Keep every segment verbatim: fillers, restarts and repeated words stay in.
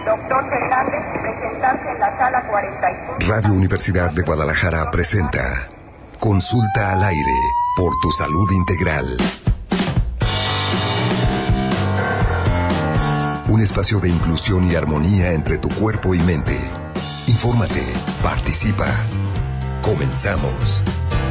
Doctor Fernández, presentarse en la sala cuarenta y cinco. Radio Universidad de Guadalajara presenta Consulta al Aire por tu salud integral. Un espacio de inclusión y armonía entre tu cuerpo y mente. Infórmate, participa. Comenzamos.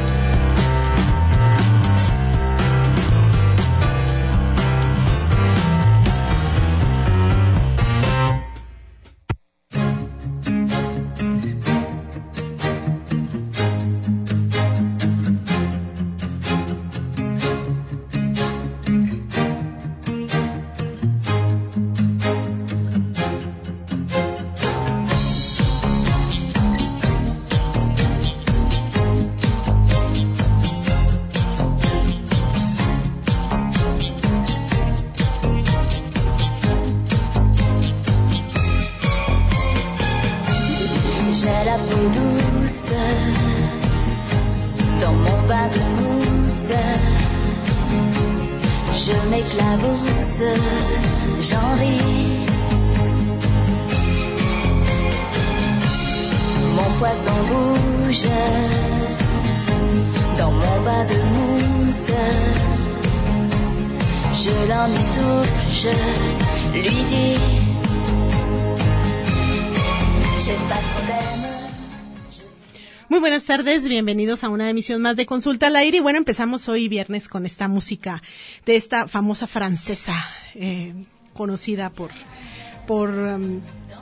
Muy buenas tardes, bienvenidos a una emisión más de Consulta al Aire. Y bueno, empezamos hoy viernes con esta música de esta famosa francesa, eh, conocida por, por um,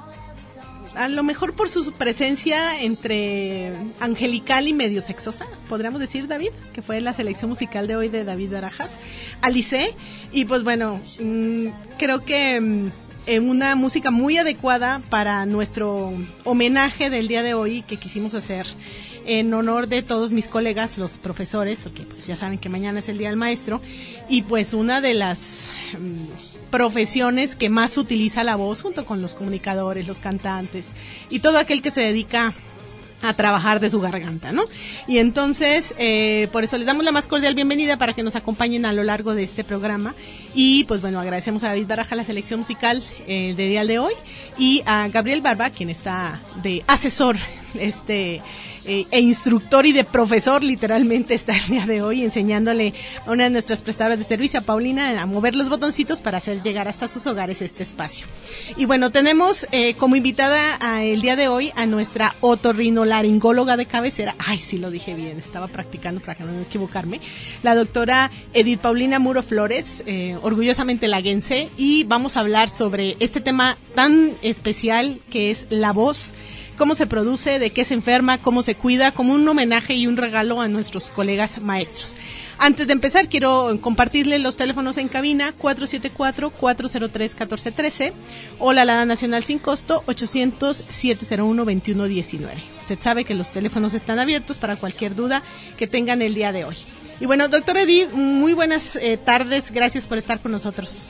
a lo mejor por su presencia entre angelical y medio sexosa, podríamos decir, David, que fue la selección musical de hoy de David Barajas, Alice. Y pues bueno, mmm, creo que mmm, en una música muy adecuada para nuestro homenaje del día de hoy que quisimos hacer en honor de todos mis colegas, los profesores, porque pues ya saben que mañana es el Día del Maestro, y pues una de las um, profesiones que más utiliza la voz junto con los comunicadores, los cantantes y todo aquel que se dedica a trabajar de su garganta, ¿no? Y entonces, eh, por eso les damos la más cordial bienvenida para que nos acompañen a lo largo de este programa. Y pues bueno, agradecemos a David Baraja la selección musical eh, de día de hoy, y a Gabriel Barba, quien está de asesor este eh, e instructor y de profesor, literalmente está el día de hoy enseñándole a una de nuestras prestadoras de servicio, a Paulina, a mover los botoncitos para hacer llegar hasta sus hogares este espacio. Y bueno, tenemos eh, como invitada a, el día de hoy a nuestra otorrinolaringóloga de cabecera. Ay, sí lo dije bien, estaba practicando para que no me equivocarme. La doctora Edith Paulina Muro Flores, eh, orgullosamente laguense, y vamos a hablar sobre este tema tan especial que es la voz. Cómo se produce, de qué se enferma, cómo se cuida, como un homenaje y un regalo a nuestros colegas maestros. Antes de empezar, quiero compartirle los teléfonos en cabina: cuatro siete cuatro, cuatro cero tres, uno cuatro uno tres o la alada nacional sin costo ochocientos, siete cero uno, veintiuno diecinueve. Usted sabe que los teléfonos están abiertos para cualquier duda que tengan el día de hoy. Y bueno, doctor Edith, muy buenas eh, tardes, gracias por estar con nosotros.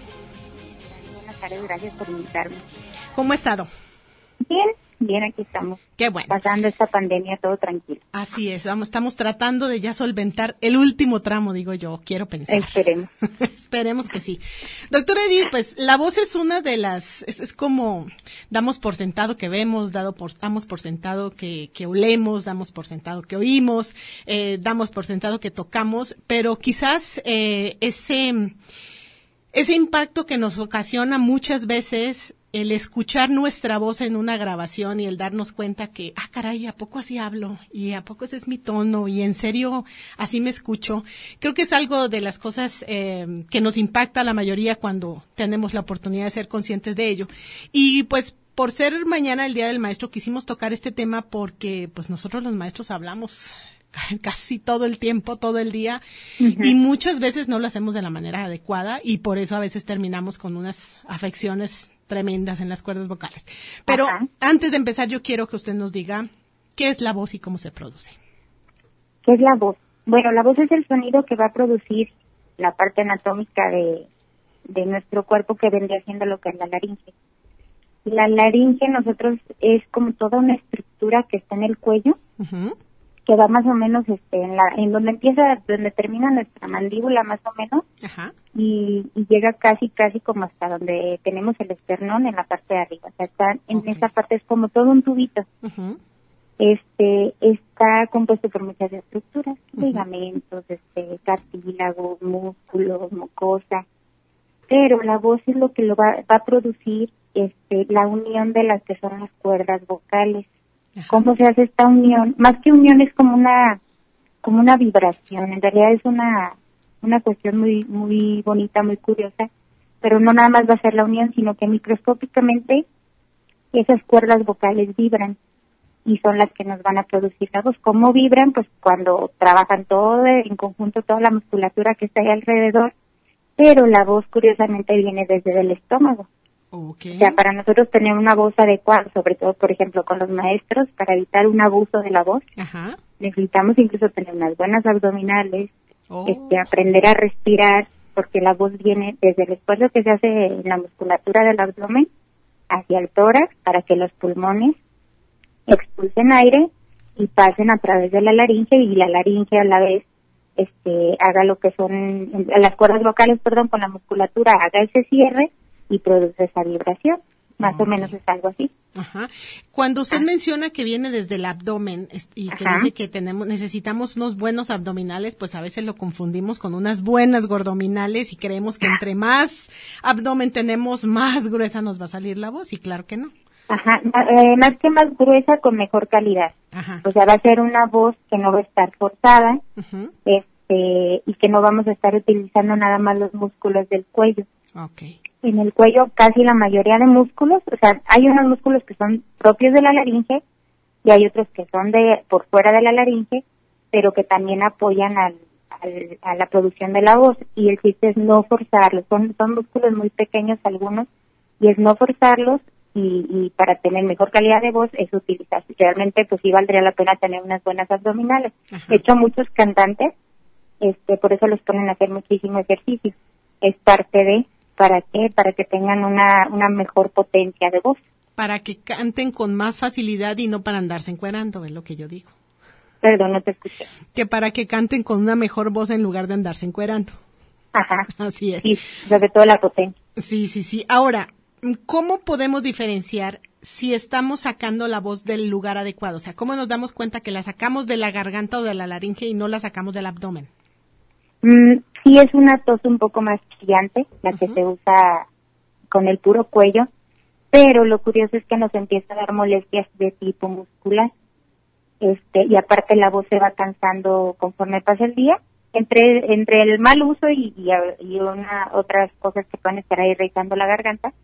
Buenas tardes, gracias por invitarme. ¿Cómo ha estado? Bien. Bien, aquí estamos. Qué bueno. Pasando esta pandemia todo tranquilo. Así es, vamos, estamos tratando de ya solventar el último tramo, digo yo, quiero pensar. Esperemos. Esperemos que sí. Doctora Edith, pues la voz es una de las, es, es como damos por sentado que vemos, dado por, damos por sentado que, que olemos, damos por sentado que oímos, eh, damos por sentado que tocamos, pero quizás eh, ese, ese impacto que nos ocasiona muchas veces el escuchar nuestra voz en una grabación y el darnos cuenta que, ah, caray, ¿a poco así hablo? ¿Y a poco ese es mi tono? ¿Y en serio así me escucho? Creo que es algo de las cosas eh, que nos impacta a la mayoría cuando tenemos la oportunidad de ser conscientes de ello. Y pues, por ser mañana el Día del Maestro, quisimos tocar este tema porque, pues, nosotros los maestros hablamos casi todo el tiempo, todo el día, uh-huh. y muchas veces no lo hacemos de la manera adecuada, y por eso a veces terminamos con unas afecciones tremendas en las cuerdas vocales. Pero Ajá. antes de empezar, yo quiero que usted nos diga qué es la voz y cómo se produce. ¿Qué es la voz? Bueno, la voz es el sonido que va a producir la parte anatómica de, de nuestro cuerpo, que vendría siendo lo que es la laringe. La laringe nosotros es como toda una estructura que está en el cuello, uh-huh. que va más o menos este en la en donde empieza, donde termina nuestra mandíbula más o menos. Ajá. Y, y llega casi casi como hasta donde tenemos el esternón en la parte de arriba. O sea, está en Okay. esa parte es como todo un tubito. Uh-huh. Este está compuesto por muchas estructuras, Uh-huh. ligamentos, este cartílago, músculos, mucosa. Pero la voz es lo que lo va, va a producir este la unión de las que son las cuerdas vocales. Ajá. ¿Cómo se hace esta unión? Más que unión es como una como una vibración, en realidad es una una cuestión muy muy bonita, muy curiosa, pero no nada más va a ser la unión, sino que microscópicamente esas cuerdas vocales vibran y son las que nos van a producir la voz. ¿Cómo vibran? Pues cuando trabajan todo en conjunto, toda la musculatura que está ahí alrededor, pero la voz curiosamente viene desde el estómago. Okay. O sea, para nosotros tener una voz adecuada, sobre todo, por ejemplo, con los maestros, para evitar un abuso de la voz, Ajá. necesitamos incluso tener unas buenas abdominales, Oh. este, aprender a respirar, porque la voz viene desde el esfuerzo que se hace en la musculatura del abdomen hacia el tórax para que los pulmones expulsen aire y pasen a través de la laringe, y la laringe a la vez este haga lo que son las cuerdas vocales, perdón, con la musculatura haga ese cierre y produce esa vibración. Más Okay. o menos es algo así. Ajá. Cuando usted Ah. menciona que viene desde el abdomen es- y que Ajá. dice que tenemos necesitamos unos buenos abdominales, pues a veces lo confundimos con unas buenas gordominales y creemos que entre más abdomen tenemos, más gruesa nos va a salir la voz, y claro que no. Ajá, eh, más que más gruesa, con mejor calidad. Ajá. O sea, va a ser una voz que no va a estar forzada, Ujú. este, y que no vamos a estar utilizando nada más los músculos del cuello. Okay. En el cuello casi la mayoría de músculos, o sea, hay unos músculos que son propios de la laringe y hay otros que son de por fuera de la laringe, pero que también apoyan al, al, a la producción de la voz, y el chiste es no forzarlos. Son, son músculos muy pequeños algunos, y es no forzarlos, y, y para tener mejor calidad de voz es utilizar. Realmente pues sí valdría la pena tener unas buenas abdominales. Ajá. De hecho, muchos cantantes, este, por eso los ponen a hacer muchísimo ejercicio. Es parte de, ¿para qué? Para que tengan una, una mejor potencia de voz. Para que canten con más facilidad y no para andarse encuerando, es lo que yo digo. Perdón, no te escuché. Que para que canten con una mejor voz en lugar de andarse encuerando. Ajá. Así es. Sí, sobre todo la potencia. Sí, sí, sí. Ahora, ¿cómo podemos diferenciar si estamos sacando la voz del lugar adecuado? O sea, ¿cómo nos damos cuenta que la sacamos de la garganta o de la laringe y no la sacamos del abdomen? Mm, sí es una tos un poco más chillante, la que Ujú. se usa con el puro cuello, pero lo curioso es que nos empieza a dar molestias de tipo muscular. Este, y aparte la voz se va cansando conforme pasa el día, entre entre el mal uso y, y, y una, otras cosas que pueden estar ahí irritando la garganta.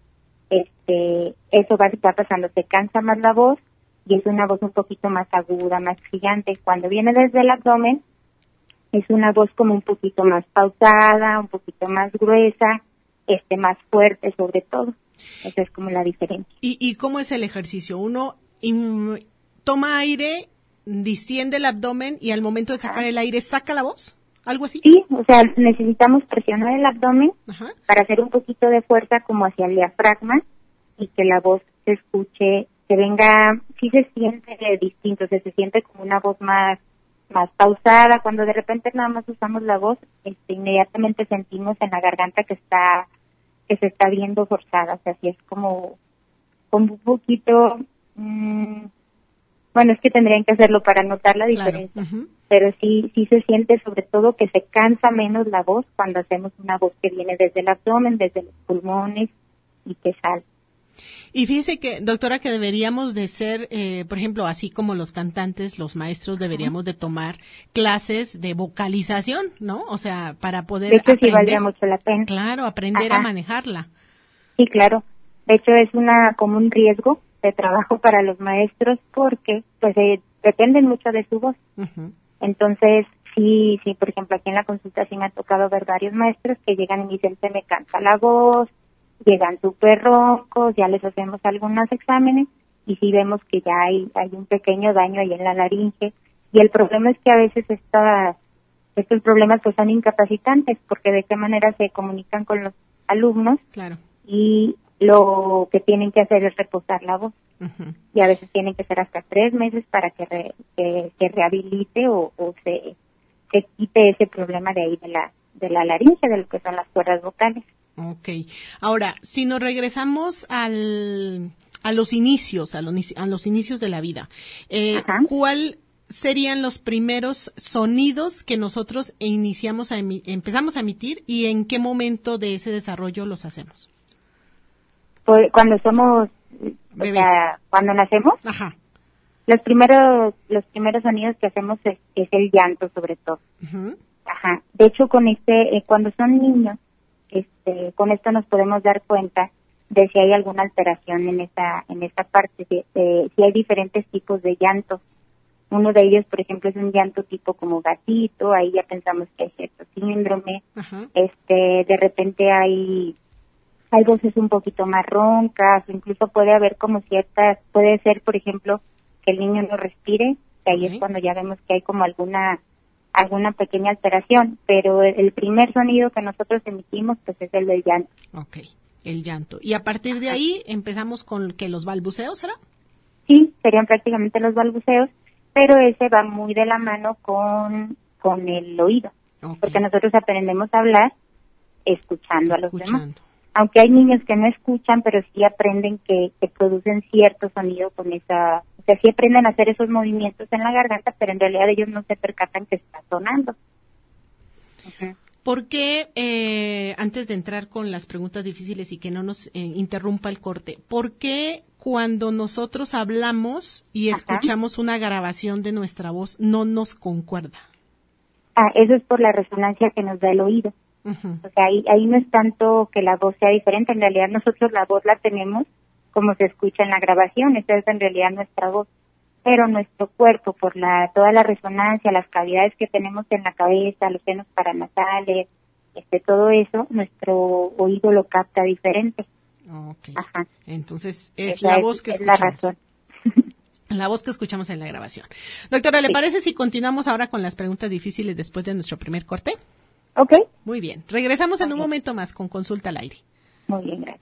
Este, eso va, va pasando, se cansa más la voz y es una voz un poquito más aguda, más gigante. Cuando viene desde el abdomen, es una voz como un poquito más pausada, un poquito más gruesa, este, más fuerte sobre todo. Esa es como la diferencia. ¿Y, y cómo es el ejercicio? Uno im- toma aire, distiende el abdomen y al momento de sacar el aire saca la voz, ¿algo así? Sí, o sea, necesitamos presionar el abdomen Ajá. para hacer un poquito de fuerza como hacia el diafragma y que la voz se escuche, que venga, sí se siente distinto, o sea, se siente como una voz más más pausada. Cuando de repente nada más usamos la voz, este, inmediatamente sentimos en la garganta que está que se está viendo forzada, o sea, sí es como, como un poquito, mmm, bueno, es que tendrían que hacerlo para notar la diferencia, Claro. Uh-huh. pero sí sí se siente sobre todo que se cansa menos la voz cuando hacemos una voz que viene desde el abdomen, desde los pulmones y que sale. Y fíjese que, doctora, que deberíamos de ser, eh, por ejemplo, así como los cantantes, los maestros deberíamos de tomar clases de vocalización, ¿no? O sea, para poder De hecho, aprender. sí valdría mucho la pena. Claro, aprender Ajá. a manejarla. Sí, claro. De hecho, es una como un riesgo de trabajo para los maestros porque pues eh, dependen mucho de su voz. Uh-huh. Entonces, sí, sí, por ejemplo, aquí en la consulta sí me ha tocado ver varios maestros que llegan y me dicen, se me cansa la voz, llegan súper roncos, ya les hacemos algunos exámenes y sí vemos que ya hay, hay un pequeño daño ahí en la laringe. Y el problema es que a veces estas, estos problemas pues son incapacitantes porque de qué manera se comunican con los alumnos Claro. y lo que tienen que hacer es reposar la voz. Uh-huh. Y a veces tienen que ser hasta tres meses para que, re, que, que rehabilite o, o se, se quite ese problema de ahí de la, de la laringe, de lo que son las cuerdas vocales. Okay. Ahora, si nos regresamos al, a los inicios, a los, a los inicios de la vida, eh, ¿cuál serían los primeros sonidos que nosotros iniciamos a emi- empezamos a emitir y en qué momento de ese desarrollo los hacemos? Pues cuando somos, bebés. O sea, cuando nacemos, Ajá. los primeros, los primeros sonidos que hacemos es, es el llanto, sobre todo. Uh-huh. Ajá. De hecho, con este, eh, cuando son niños, este, con esto nos podemos dar cuenta de si hay alguna alteración en esa, en esa parte, de, de, si hay diferentes tipos de llanto. Uno de ellos, por ejemplo, es un llanto tipo como gatito, ahí ya pensamos que hay cierto síndrome. Uh-huh. Este, de repente hay, hay voces un poquito más roncas, incluso puede haber como ciertas, puede ser, por ejemplo, que el niño no respire, que ahí Okay. es cuando ya vemos que hay como alguna, alguna pequeña alteración, pero el, el primer sonido que nosotros emitimos, pues es el del llanto. Okay, el llanto. Y a partir de ahí empezamos con que los balbuceos, ¿será? Sí, serían prácticamente los balbuceos, pero ese va muy de la mano con, con el oído, Okay. porque nosotros aprendemos a hablar escuchando, a los demás. Escuchando. Aunque hay niños que no escuchan, pero sí aprenden que, que producen cierto sonido con esa, o sea, sí aprenden a hacer esos movimientos en la garganta, pero en realidad ellos no se percatan que está sonando. Uh-huh. ¿Por qué, eh, antes de entrar con las preguntas difíciles y que no nos eh, interrumpa el corte, por qué cuando nosotros hablamos y Ajá. escuchamos una grabación de nuestra voz no nos concuerda? Ah, eso es por la resonancia que nos da el oído. Uh-huh. O sea, ahí, ahí no es tanto que la voz sea diferente, en realidad nosotros la voz la tenemos como se escucha en la grabación, esa es en realidad nuestra voz, pero nuestro cuerpo, por la toda la resonancia, las cavidades que tenemos en la cabeza, los senos paranasales, este, todo eso, nuestro oído lo capta diferente. Okay. Ajá. Entonces, es Esa la voz que es la escuchamos. razón. La voz que escuchamos en la grabación. Doctora, ¿le Sí. parece si continuamos ahora con las preguntas difíciles después de nuestro primer corte? Ok, Muy bien. Regresamos en un Ok. momento más con Consulta al Aire. muy bien, gracias.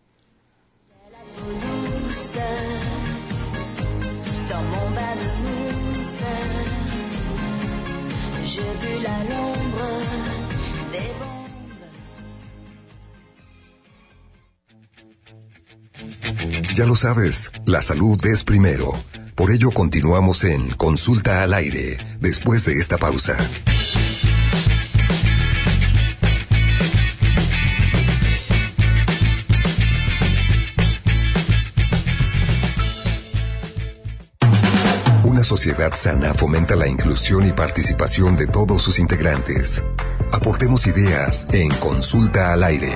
Dans mon bain de mousse, je bulle à l'ombre des bombes. Ya lo sabes, la salud es primero. Por ello continuamos en Consulta al Aire, después de esta pausa. Una sociedad sana fomenta la inclusión y participación de todos sus integrantes. Aportemos ideas en Consulta al Aire.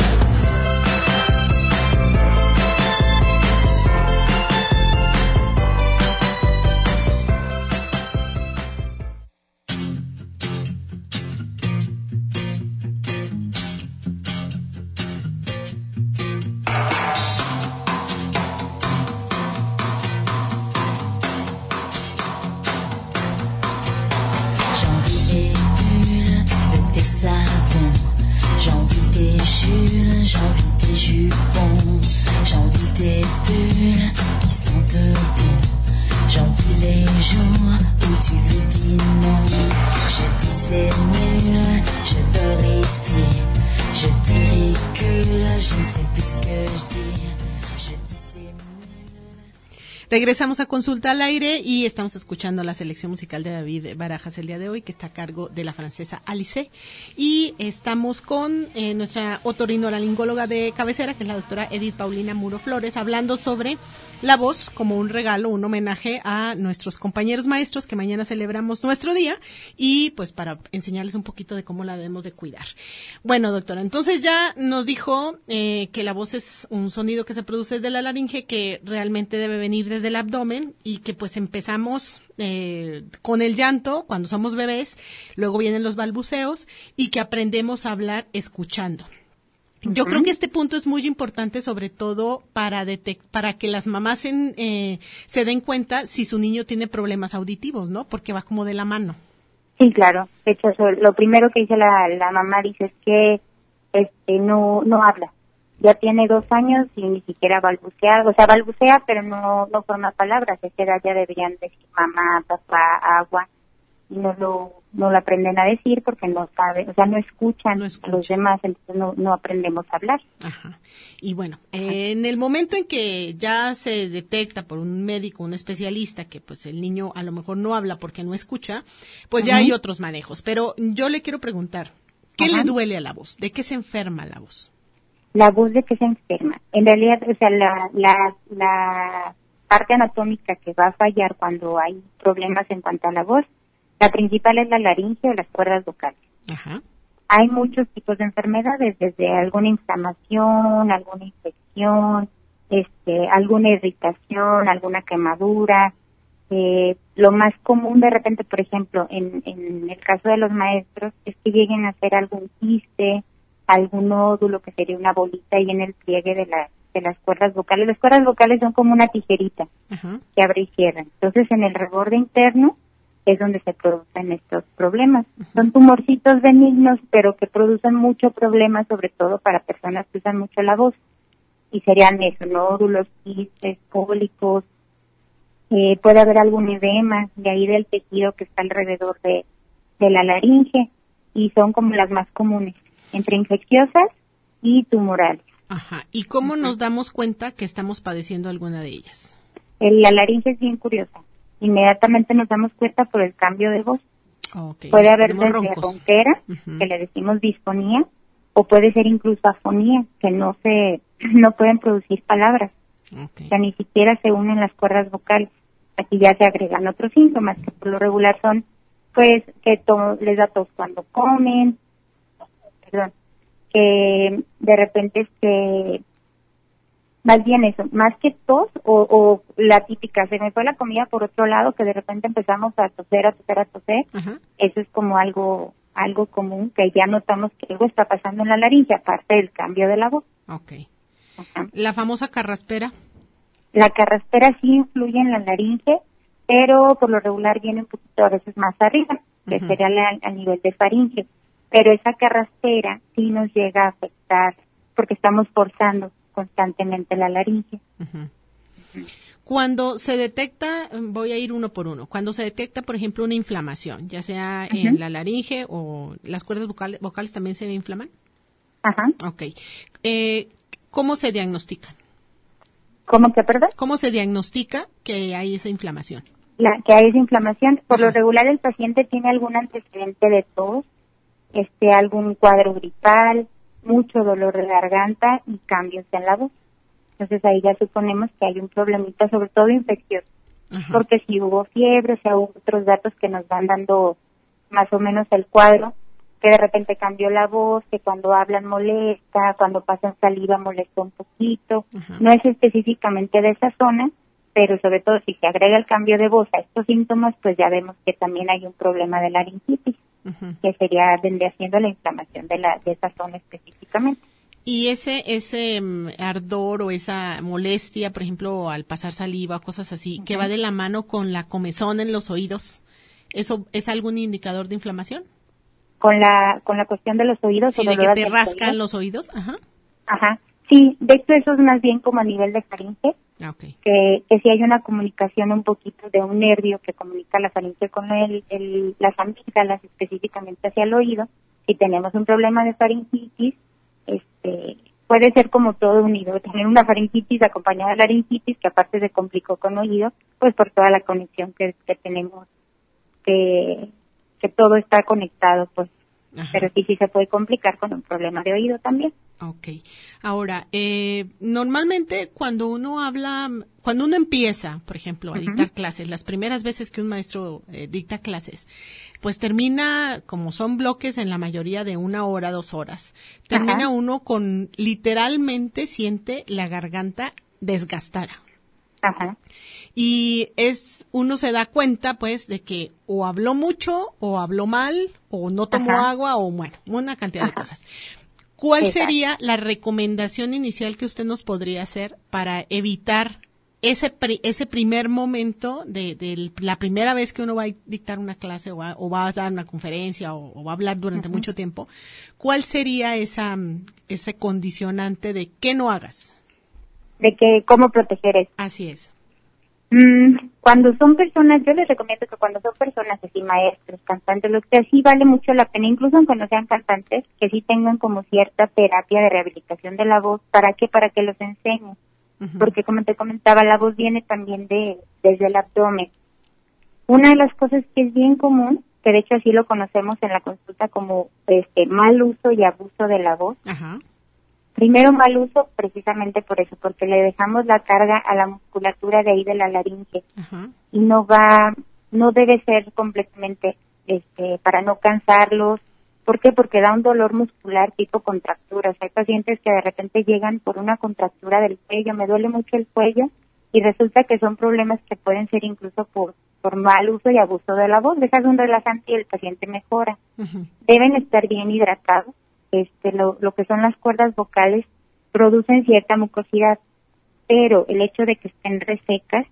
Regresamos a Consulta al Aire y estamos escuchando la selección musical de David Barajas el día de hoy, que está a cargo de la francesa Alice. Y estamos con eh, nuestra otorrinolaringóloga de cabecera, que es la doctora Edith Paulina Muro Flores, hablando sobre la voz como un regalo, un homenaje a nuestros compañeros maestros, que mañana celebramos nuestro día, y pues para enseñarles un poquito de cómo la debemos de cuidar. Bueno, doctora, entonces ya nos dijo eh, que la voz es un sonido que se produce desde la laringe, que realmente debe venir desde el abdomen, y que pues empezamos eh, con el llanto cuando somos bebés, luego vienen los balbuceos, y que aprendemos a hablar escuchando. Yo uh-huh. creo que este punto es muy importante, sobre todo para detect- para que las mamás en, eh, se den cuenta si su niño tiene problemas auditivos, ¿no? Porque va como de la mano. Sí, claro. De hecho, eso, lo primero que dice la, la mamá dice es que este no no habla. ya tiene dos años y ni siquiera balbucea, o sea, balbucea, pero no, no forma palabras. A esa edad ya deberían decir mamá, papá, agua, y no lo, no lo aprenden a decir porque no saben, o sea, no escuchan No a escuchan. los demás, entonces no, no aprendemos a hablar. Ajá. Y bueno, eh, en el momento en que ya se detecta por un médico, un especialista, que pues el niño a lo mejor no habla porque no escucha, pues ya Ujú. hay otros manejos. Pero yo le quiero preguntar, ¿qué Ajá. le duele a la voz? ¿De qué se enferma la voz? La voz de que se enferma. En realidad, o sea, la, la, la parte anatómica que va a fallar cuando hay problemas en cuanto a la voz, la principal es la laringe o las cuerdas vocales. Ajá. Hay muchos tipos de enfermedades, desde alguna inflamación, alguna infección, este, alguna irritación, alguna quemadura. Eh, lo más común de repente, por ejemplo, en, en el caso de los maestros, es que lleguen a hacer algún quiste, algún nódulo que sería una bolita ahí en el pliegue de, la, de las cuerdas vocales. Las cuerdas vocales son como una tijerita Ajá. que abre y cierra. Entonces, en el reborde interno es donde se producen estos problemas. Son tumorcitos benignos, pero que producen mucho problema, sobre todo para personas que usan mucho la voz. Y serían eso, nódulos, quistes, pólipos. Eh, puede haber algún edema de ahí del tejido que está alrededor de, de la laringe, y son como las más comunes, entre infecciosas y tumorales. Ajá. ¿Y cómo nos damos cuenta que estamos padeciendo alguna de ellas? El, la laringe es bien curiosa. Inmediatamente nos damos cuenta por el cambio de voz. Okay. Puede haber Tenemos desde roncos. ronquera, Ujú. que le decimos disfonía, o puede ser incluso afonía, que no se, no pueden producir palabras, Okay. o sea, ni siquiera se unen las cuerdas vocales. Aquí ya se agregan otros síntomas, que por lo regular son, pues, que to- les da tos cuando comen, perdón, que de repente este, más bien eso, más que tos o, o la típica, se me fue la comida por otro lado, que de repente empezamos a toser, a toser, a toser, Ajá. eso es como algo algo común que ya notamos que algo está pasando en la laringe, aparte del cambio de la voz. Okay. Ajá. La famosa carraspera. La carraspera sí influye en la laringe, pero por lo regular viene un poquito a veces más arriba, que Ujú. sería la- a nivel de faringe. Pero esa carraspera sí nos llega a afectar porque estamos forzando constantemente la laringe. Ujú. Cuando se detecta, voy a ir uno por uno, cuando se detecta, por ejemplo, una inflamación, ya sea en Ujú. la laringe o las cuerdas vocales, vocales también se inflaman. Ajá. Ok. Eh, ¿Cómo se diagnostican? ¿Cómo que, perdón? ¿Cómo se diagnostica que hay esa inflamación? La, que hay esa inflamación. Por lo Ajá. regular el paciente tiene algún antecedente de tos, este, algún cuadro gripal, mucho dolor de garganta y cambios en la voz. Entonces ahí ya suponemos que hay un problemita, sobre todo infeccioso, Ajá. porque si hubo fiebre, o sea, hubo otros datos que nos van dando más o menos el cuadro, que de repente cambió la voz, que cuando hablan molesta, cuando pasan saliva molesta un poquito. Ajá. No es específicamente de esa zona, pero sobre todo si se agrega el cambio de voz a estos síntomas, pues ya vemos que también hay un problema de laringitis, Ujú. que sería vendría siendo la inflamación de la de esa zona específicamente. Y ese ese mm, ardor o esa molestia, por ejemplo, al pasar saliva o cosas así, que va de la mano con la comezón en los oídos, ¿eso es algún indicador de inflamación? Con la con la cuestión de los oídos, Sí, o de que dolor te del rascan oído. los oídos. Ajá. Ajá. Sí, de hecho eso es más bien como a nivel de faringe, Ah, okay. que, que si hay una comunicación un poquito de un nervio que comunica la faringe con el, el, las amígdalas específicamente hacia el oído. Si tenemos un problema de faringitis, este, puede ser como todo unido, tener una faringitis acompañada de laringitis, que aparte se complicó con oído, pues por toda la conexión que, que tenemos, que, que todo está conectado, pues. Ajá. Pero sí, sí se puede complicar con un problema de oído también. Ok. Ahora, eh, normalmente cuando uno habla, cuando uno empieza, por ejemplo, a Ujú. dictar clases, las primeras veces que un maestro eh, dicta clases, pues termina, como son bloques en la mayoría de una hora, dos horas, termina Ajá. uno con, literalmente siente la garganta desgastada. Ajá. Y es, uno se da cuenta, pues, de que o habló mucho, o habló mal, o no tomó Ajá. agua, o bueno, una cantidad de Ajá. cosas. ¿Cuál Exacto. sería la recomendación inicial que usted nos podría hacer para evitar ese pri- ese primer momento de, de la primera vez que uno va a dictar una clase o va, o va a dar una conferencia o, o va a hablar durante uh-huh. mucho tiempo, ¿cuál sería esa ese condicionante de que no hagas? De que cómo proteger eso. Así es. Mm, cuando son personas, yo les recomiendo que cuando son personas así, maestros, cantantes, lo que sea, sí vale mucho la pena, incluso aunque no sean cantantes, que sí tengan como cierta terapia de rehabilitación de la voz. ¿Para qué? Para que los enseñen. Uh-huh. Porque como te comentaba, la voz viene también de desde el abdomen. Una de las cosas que es bien común, que de hecho así lo conocemos en la consulta como este mal uso y abuso de la voz. Uh-huh. Primero, mal uso precisamente por eso, porque le dejamos la carga a la musculatura de ahí de la laringe. Uh-huh. Y no va, no debe ser completamente este para no cansarlos. ¿Por qué? Porque da un dolor muscular tipo contracturas. Hay pacientes que de repente llegan por una contractura del cuello, me duele mucho el cuello, y resulta que son problemas que pueden ser incluso por, por mal uso y abuso de la voz. Dejas un relajante y el paciente mejora. Uh-huh. Deben estar bien hidratados. Este, lo, lo que son las cuerdas vocales producen cierta mucosidad, pero el hecho de que estén resecas,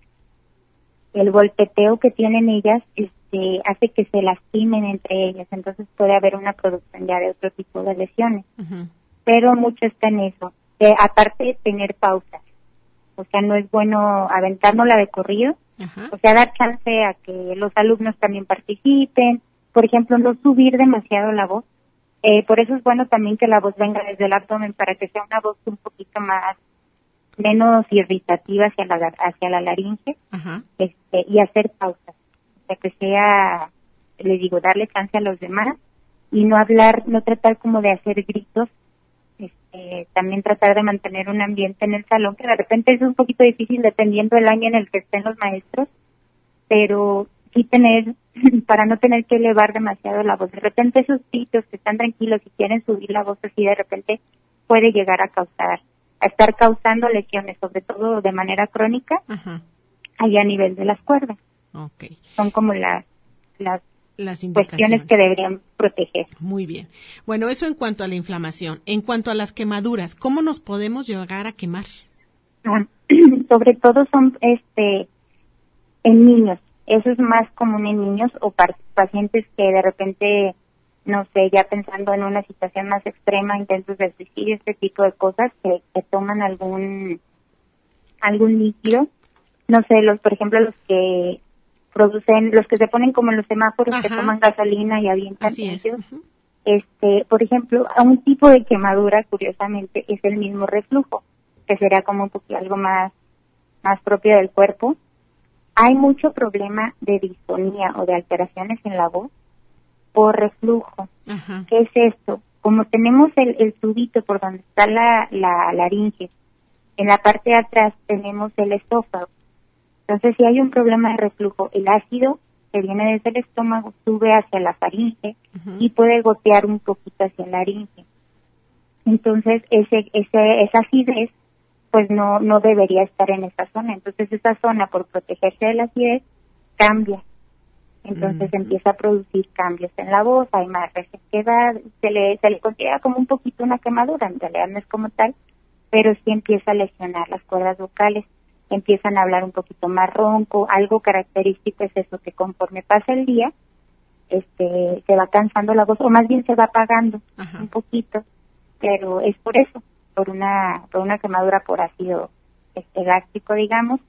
el golpeteo que tienen ellas, este, hace que se lastimen entre ellas, entonces puede haber una producción ya de otro tipo de lesiones. Uh-huh. Pero mucho está en eso. Eh, aparte de tener pausas, o sea, no es bueno aventárnosla de corrido, uh-huh. o sea, dar chance a que los alumnos también participen, por ejemplo, no subir demasiado la voz. Eh, por eso es bueno también que la voz venga desde el abdomen, para que sea una voz un poquito más, menos irritativa hacia la hacia la laringe, uh-huh. este, y hacer pausas, o sea, que sea, les digo, darle chance a los demás y no hablar, no tratar como de hacer gritos, este, también tratar de mantener un ambiente en el salón, que de repente es un poquito difícil dependiendo del año en el que estén los maestros, pero sí tener, para no tener que elevar demasiado la voz. De repente esos gritos que están tranquilos y quieren subir la voz así, de repente puede llegar a causar, a estar causando lesiones, sobre todo de manera crónica, uh-huh. allá a nivel de las cuerdas. Okay. Son como las, las, las cuestiones que deberían proteger. Muy bien. Bueno, eso en cuanto a la inflamación. En cuanto a las quemaduras, ¿cómo nos podemos llegar a quemar? Ah, sobre todo son este en niños. Eso es más común en niños o pacientes que de repente, no sé, ya pensando en una situación más extrema, intentos de suicidio, este tipo de cosas, que, que toman algún algún líquido. No sé, los por ejemplo, los que producen, los que se ponen como en los semáforos, ajá. que toman gasolina y avientan ellos. Uh-huh. Este, por ejemplo, a un tipo de quemadura, curiosamente, es el mismo reflujo, que sería como un poquito algo más, más propio del cuerpo. Hay mucho problema de disfonía o de alteraciones en la voz por reflujo. Ajá. ¿Qué es esto? Como tenemos el, el tubito por donde está la, la laringe, en la parte de atrás tenemos el esófago. Entonces, si hay un problema de reflujo, el ácido que viene desde el estómago sube hacia la faringe uh-huh. y puede gotear un poquito hacia la laringe. Entonces, ese, ese, esa acidez pues no no debería estar en esa zona. Entonces esa zona, por protegerse de la acidez, cambia. Entonces uh-huh. empieza a producir cambios en la voz, hay más resequedad, se le, se le considera como un poquito una quemadura, en realidad no es como tal, pero sí empieza a lesionar las cuerdas vocales, empiezan a hablar un poquito más ronco. Algo característico es eso, que conforme pasa el día, este se va cansando la voz, o más bien se va apagando uh-huh. un poquito, pero es por eso, por una por una quemadura por ácido este gástrico, digamos.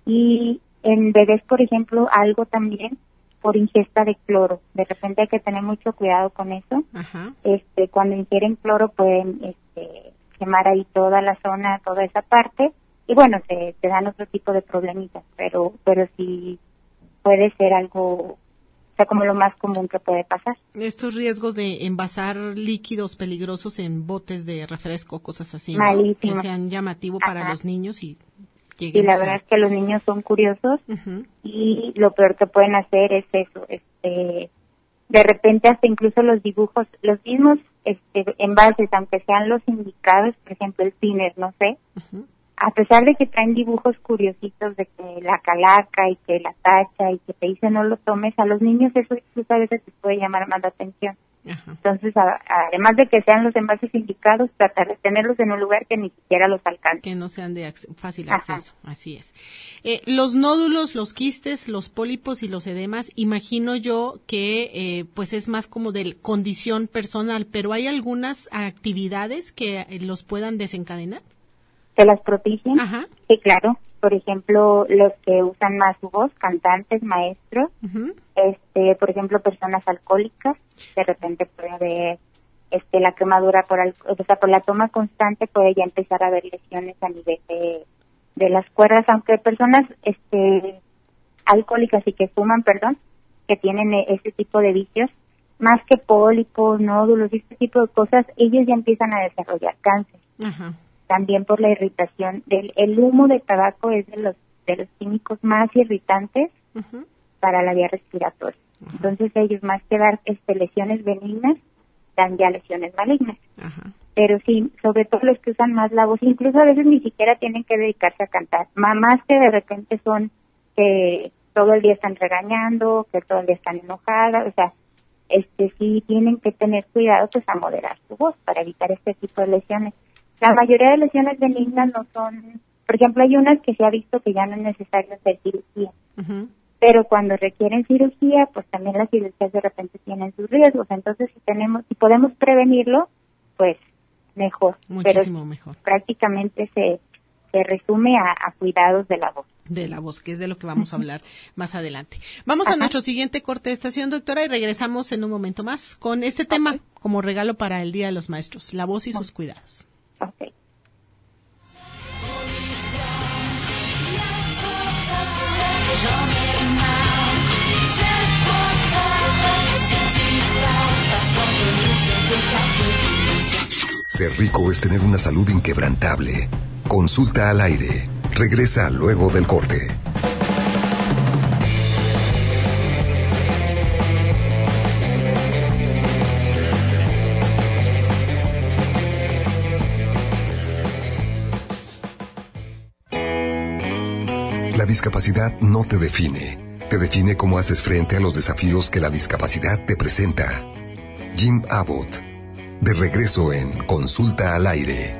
Y en bebés, por ejemplo, algo también por ingesta de cloro. De repente hay que tener mucho cuidado con eso. Ajá. Este, cuando ingieren cloro pueden este, quemar ahí toda la zona, toda esa parte, y bueno, se, se dan otro tipo de problemitas, pero pero sí puede ser algo, o sea, como lo más común que puede pasar. Estos riesgos de envasar líquidos peligrosos en botes de refresco, cosas así, ¿no? Malísimo. Que sean llamativos para los niños y y la verdad a... es que los niños son curiosos uh-huh. y lo peor que pueden hacer es eso, este, de repente hasta incluso los dibujos, los mismos este, envases, aunque sean los indicados, por ejemplo el thinner, no sé, uh-huh. a pesar de que traen dibujos curiositos de que la calaca y que la tacha y que te dicen no lo tomes, a los niños eso incluso a veces les puede llamar más la atención. Ajá. Entonces, a, además de que sean los envases indicados, tratar de tenerlos en un lugar que ni siquiera los alcance. Que no sean de ac- fácil acceso, Ajá. así es. Eh, los nódulos, los quistes, los pólipos y los edemas, imagino yo que eh, pues es más como de condición personal, pero ¿hay algunas actividades que eh, los puedan desencadenar? ¿Se las propician? Ajá. Sí, claro. Por ejemplo, los que usan más su voz, cantantes, maestros, uh-huh. este, por ejemplo, personas alcohólicas, de repente puede haber este, la quemadura por, al, o sea, por la toma constante puede ya empezar a haber lesiones a nivel de, de las cuerdas, aunque personas este, alcohólicas y que fuman, perdón, que tienen ese tipo de vicios, más que pólipos, nódulos y este tipo de cosas, ellos ya empiezan a desarrollar cáncer. Uh-huh. También por la irritación del el humo de tabaco es de los de los químicos más irritantes uh-huh. para la vía respiratoria. Uh-huh. Entonces ellos más que dar este, lesiones benignas dan ya lesiones malignas. Uh-huh. Pero sí, sobre todo los que usan más la voz, incluso a veces ni siquiera tienen que dedicarse a cantar. Mamás que de repente son que todo el día están regañando, que todo el día están enojadas, o sea, este sí tienen que tener cuidado pues a moderar su voz para evitar este tipo de lesiones. La mayoría de lesiones benignas no son, por ejemplo, hay unas que se ha visto que ya no es necesario hacer cirugía, uh-huh. pero cuando requieren cirugía, pues también las cirugías de repente tienen sus riesgos. Entonces, si tenemos, si podemos prevenirlo, pues mejor. Muchísimo pero mejor. Prácticamente se se resume a, a cuidados de la voz. De la voz, que es de lo que vamos a hablar más adelante. Vamos Ajá. a nuestro siguiente corte de estación, doctora, y regresamos en un momento más con este okay. tema como regalo para el Día de los Maestros, la voz y sus cuidados. Okay. Ser rico es tener una salud inquebrantable. Consulta al aire. Regresa luego del corte. La discapacidad no te define. Te define cómo haces frente a los desafíos que la discapacidad te presenta. Jim Abbott. De regreso en Consulta al Aire.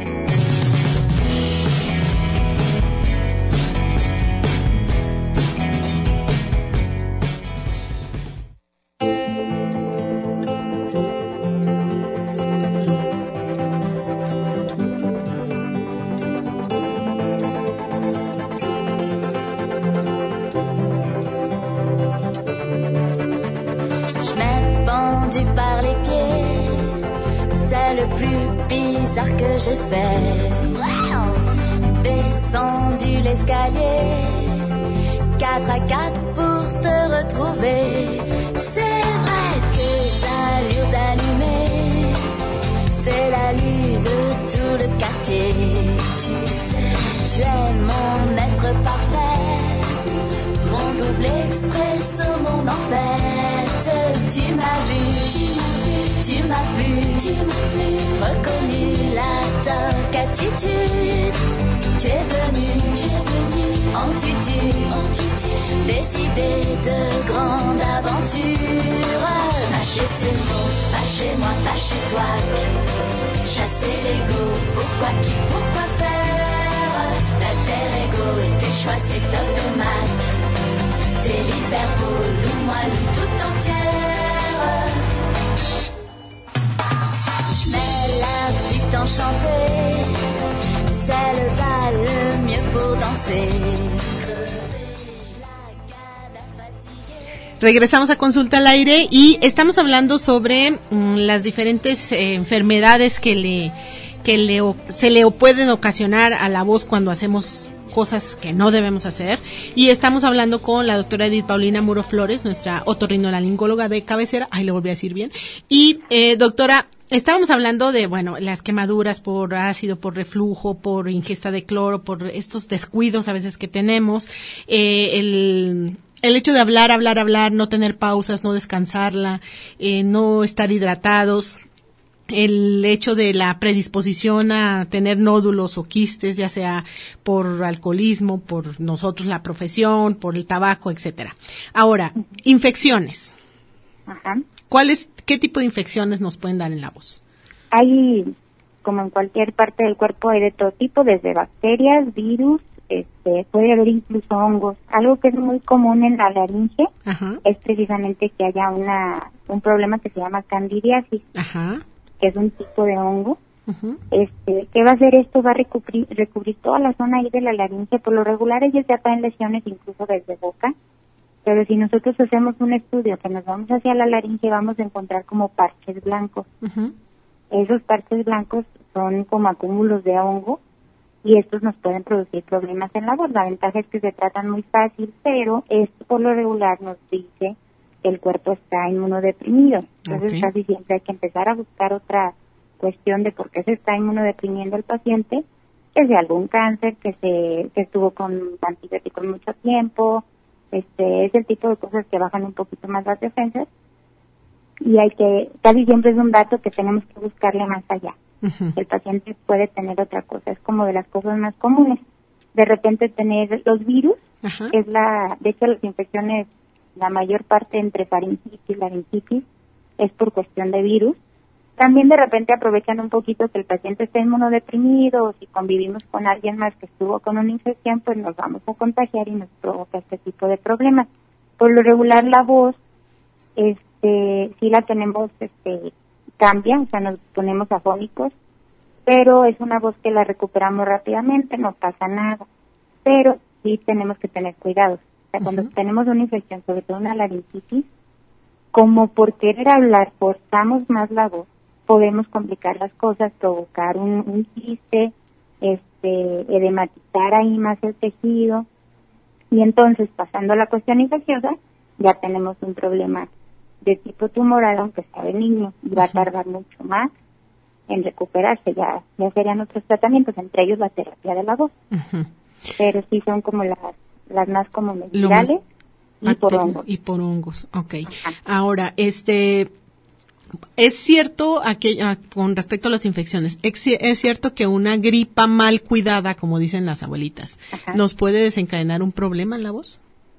J'ai fait descendu l'escalier quatre à quatre pour te retrouver. C'est vrai que ça allure d'allumer, c'est la lutte de tout le quartier. Tu sais, tu es mon être parfait, mon double expresso, mon enfer. Tu m'as vu, tu m'as vu, tu m'as plu, tu m'as plu, reconnu la toque attitude. Tu es venu, tu es venu, en tutu, en tutu, décidé de grande aventure. Pas chez ces mots, pas chez moi, pas chez toi. Chasser l'ego, pourquoi qui, pourquoi faire. L'alter ego et tes choix c'est automate. T'es l'hyperbole ou moi l'ou tout entière. J'mets la flûte enchantée, c'est le bal le mieux pour danser. Regresamos a Consulta al Aire y estamos hablando sobre mm, las diferentes eh, enfermedades que le que le se le pueden ocasionar a la voz cuando hacemos cosas que no debemos hacer, y estamos hablando con la doctora Edith Paulina Muro Flores, nuestra otorrinolaringóloga de cabecera. Ay, le volví a decir bien. Y eh, doctora, estábamos hablando de, bueno, las quemaduras por ácido, por reflujo, por ingesta de cloro, por estos descuidos a veces que tenemos, eh, el el hecho de hablar, hablar, hablar, no tener pausas, no descansarla, eh, no estar hidratados, el hecho de la predisposición a tener nódulos o quistes, ya sea por alcoholismo, por nosotros la profesión, por el tabaco, etcétera. Ahora, infecciones. Ajá. ¿cuáles, qué tipo de infecciones nos pueden dar en la voz? Hay, como en cualquier parte del cuerpo, hay de todo tipo, desde bacterias, virus, este, puede haber incluso hongos. Algo que es muy común en la laringe Ajá. es precisamente que haya una un problema que se llama candidiasis, Ajá. que es un tipo de hongo. Uh-huh. Este, ¿qué va a hacer esto? Va a recubrir, recubrir toda la zona ahí de la laringe. Por lo regular ellos ya traen lesiones incluso desde boca, pero si nosotros hacemos un estudio que nos vamos hacia la laringe, vamos a encontrar como parches blancos. Uh-huh. Esos parches blancos son como acúmulos de hongo y estos nos pueden producir problemas en la voz. La ventaja es que se tratan muy fácil, pero esto por lo regular nos dice que el cuerpo está inmunodeprimido. Entonces okay. casi siempre hay que empezar a buscar otra cuestión de por qué se está inmunodeprimiendo el paciente, que sea algún cáncer, que se que estuvo con antibióticos mucho tiempo, este es el tipo de cosas que bajan un poquito más las defensas, y hay que, casi siempre es un dato que tenemos que buscarle más allá. Uh-huh. El paciente puede tener otra cosa, es como de las cosas más comunes. De repente tener los virus, uh-huh. es la, de hecho las infecciones, la mayor parte entre faringitis y laringitis es por cuestión de virus. También de repente aprovechan un poquito que el paciente está inmunodeprimido, o si convivimos con alguien más que estuvo con una infección, pues nos vamos a contagiar y nos provoca este tipo de problemas. Por lo regular la voz, este, sí la tenemos, este, cambia, o sea nos ponemos afónicos, pero es una voz que la recuperamos rápidamente, no pasa nada, pero sí tenemos que tener cuidado. O sea, cuando uh-huh. tenemos una infección, sobre todo una laringitis, como por querer hablar forzamos más la voz, podemos complicar las cosas, provocar un, un quiste, este, edematizar ahí más el tejido, y entonces pasando a la cuestión infecciosa, ya tenemos un problema de tipo tumoral, aunque sea benigno, y va a tardar mucho más en recuperarse, ya, ya serían otros tratamientos, entre ellos la terapia de la voz. Uh-huh. Pero sí son como las, las más comunes, virales y por hongos. Y por hongos, ok. Ajá. Ahora, este... Es cierto, aquello, con respecto a las infecciones, es cierto que una gripa mal cuidada, como dicen las abuelitas, Ajá. ¿nos puede desencadenar un problema en la voz?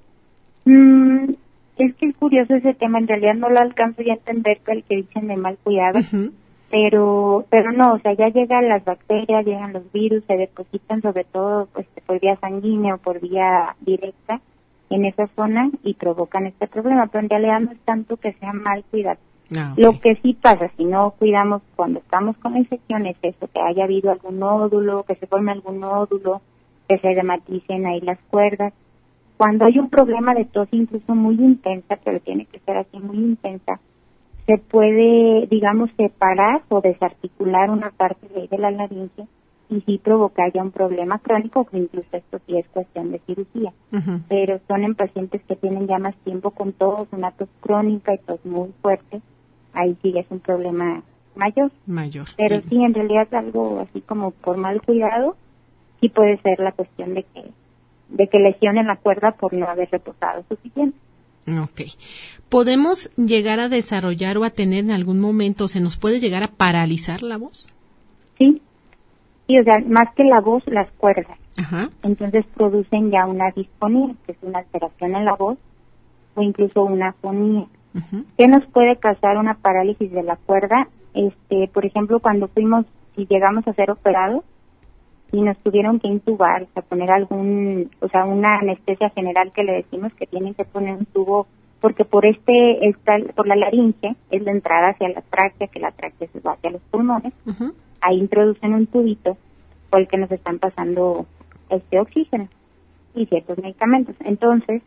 Mm, es que es curioso ese tema, en realidad no lo alcanzo ya a entender el que dicen de mal cuidado, uh-huh. pero pero no, o sea, ya llegan las bacterias, llegan los virus, se depositan sobre todo pues por vía sanguínea o por vía directa en esa zona y provocan este problema, pero en realidad no es tanto que sea mal cuidado. Ah, okay. Lo que sí pasa, si no cuidamos cuando estamos con la infección, es eso, que haya habido algún nódulo, que se forme algún nódulo, que se edematicen ahí las cuerdas. Cuando hay un problema de tos incluso muy intensa, pero tiene que ser así muy intensa, se puede, digamos, separar o desarticular una parte de, de la laringe y sí provocar ya un problema crónico, que incluso esto sí es cuestión de cirugía. Uh-huh. Pero son en pacientes que tienen ya más tiempo con tos, una tos crónica y tos muy fuerte, ahí sí es un problema mayor. Mayor. Pero sí, en realidad algo así como por mal cuidado, sí puede ser la cuestión de que de que lesionen la cuerda por no haber reposado suficiente. Okay. ¿Podemos llegar a desarrollar o a tener en algún momento, se nos puede llegar a paralizar la voz? Sí. Sí, o sea, más que la voz, las cuerdas. Ajá. Entonces producen ya una disfonía, que es una alteración en la voz, o incluso una afonía. Uh-huh. ¿Qué nos puede causar una parálisis de la cuerda? Este, por ejemplo, cuando fuimos, si llegamos a ser operados, y nos tuvieron que intubar, o sea, poner algún, o sea, una anestesia general que le decimos que tienen que poner un tubo, porque por este, esta, por la laringe, es la entrada hacia la tráquea, que la tráquea se va hacia los pulmones, uh-huh. Ahí introducen un tubito por el que nos están pasando este oxígeno y ciertos medicamentos. Entonces,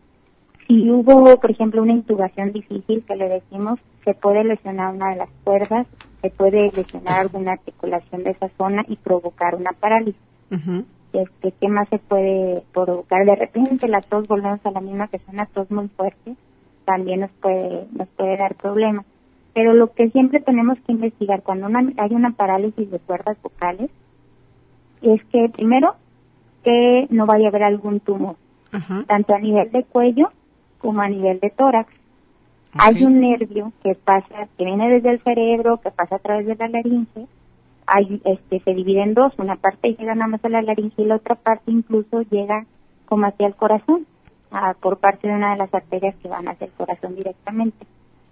si hubo, por ejemplo, una intubación difícil que le decimos, se puede lesionar una de las cuerdas, se puede lesionar alguna articulación de esa zona y provocar una parálisis. Uh-huh. Este, ¿qué más se puede provocar? De repente la tos, volvemos a la misma, que es una tos muy fuerte, también nos puede nos puede dar problemas. Pero lo que siempre tenemos que investigar cuando una, hay una parálisis de cuerdas vocales es que, primero, que no vaya a haber algún tumor, uh-huh. tanto a nivel de cuello como a nivel de tórax. Okay. Hay un nervio que pasa, que viene desde el cerebro, que pasa a través de la laringe, hay, este, se divide en dos, una parte llega nada más a la laringe y la otra parte incluso llega como hacia el corazón, a, por parte de una de las arterias que van hacia el corazón directamente.